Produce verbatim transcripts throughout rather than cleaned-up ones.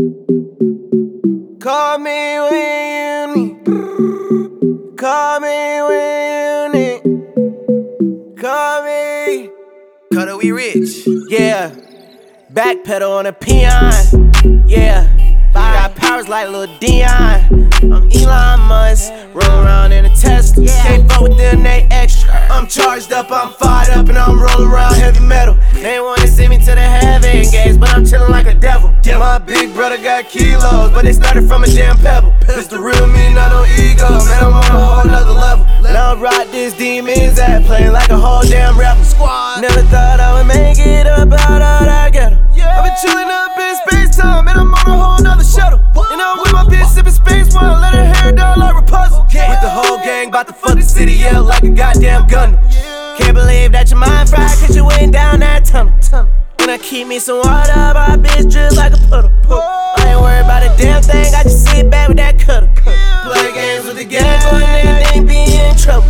Call me when you need. Call me when you need. Call me. Cutter, we rich. Yeah. Backpedal on a peon. Yeah. I got powers like Lil Dion. I'm Elon Musk. Roll around in a Tesla. Can't fuck with them, they extra. I'm charged up, I'm fired up, and I'm rolling around heavy metal. They wanna see me to the heaven gates, but I'm chillin' like a devil. My big brother got kilos, but they started from a damn pebble. It's the real me, not no ego. Man, I'm on a whole nother level. Now I rock this demons at playing like a whole damn rapper. Squad. Never thought I would make it up out of that ghetto. I've been chillin' up in space time, and I'm on a whole nother shuttle. And I'm with my bitch sippin' space wine, let her hair down like Rapunzel. With the whole gang, bout to fuck the city, yeah, like a goddamn gun. Can't believe that your mind fried, cause you went down that tunnel. And I keep me some water, my bitch drip like a puddle. I ain't worried about a damn thing, I just sit back with that cutter. Play games with the gang, boy, nigga, they be in trouble.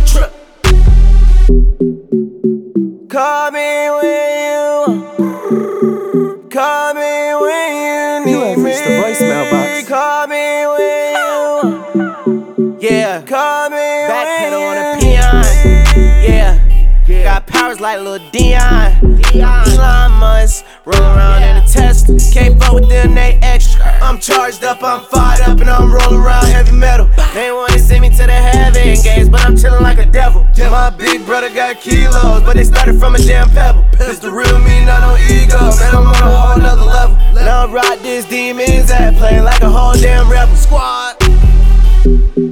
Call me when you want. Call me when you need. You have reached the voicemail box. Call me when you want. Yeah. Call me Backpedal on a peon. Yeah. Got powers like Lil Dion. Elon Musk. Roll around in a Tesla. Can't fuck with them, they extra. I'm charged up, I'm fired up, and I'm rolling around heavy metal. They wanna see me to the heaven gates, but I'm chillin' like a devil. My big brother got kilos, but they started from a damn pebble. It's the real me, not no ego. Man, I'm on a whole nother level. Now I rock this demons at playing like a whole damn rebel. Squad.